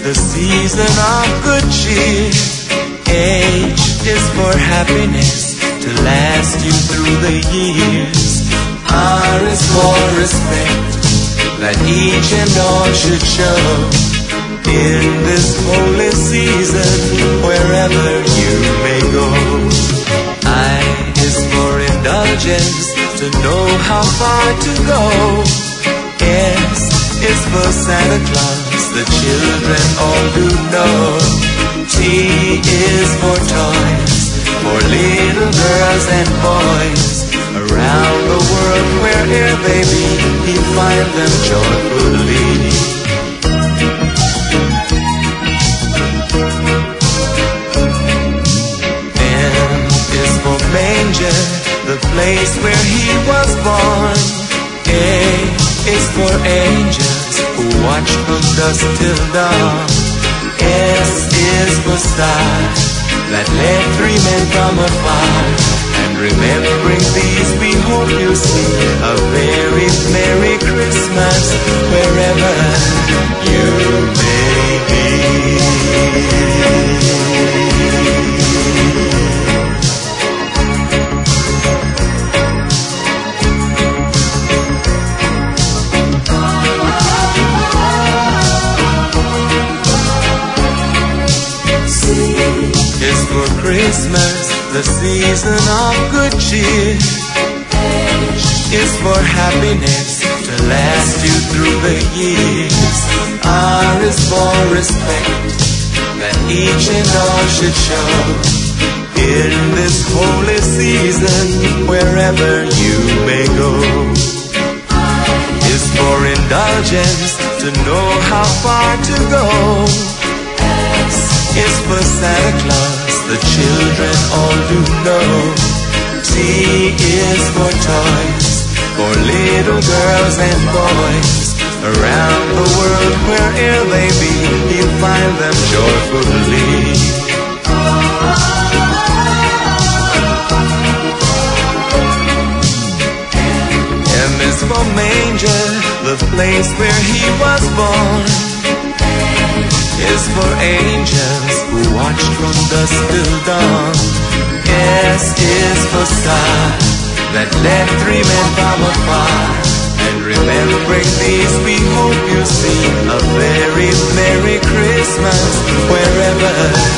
the season of good cheer. H is for happiness to last you through the years. R is for respect that each and all should show in this holy season, wherever you may go. I is for indulgence, to know how far to go. S is for Santa Claus, the children all do know. T is for toys, for little girls and boys. Around the world, where'er they be, he'll find them joyfully. M is for manger, the place where he was born. A is for angels who watch from dusk till dawn. S is for stars that led 3 men from afar. And remembering these, we hope you see a very Merry Christmas wherever you may be. Is for Christmas, the season of good cheer. H is for happiness to last you through the years. R is for respect that each and all should show in this holy season, wherever you may go. I is for indulgence, to know how far to go. Is for Santa Claus, the children all do know. T is for toys, for little girls and boys. Around the world, where'er they be, you'll find them joyfully. M is for manger, the place where he was born. Is for angels who watch from dusk till dawn. S is for stars that led 3 men from afar. And remembering these, we hope you see a very Merry Christmas wherever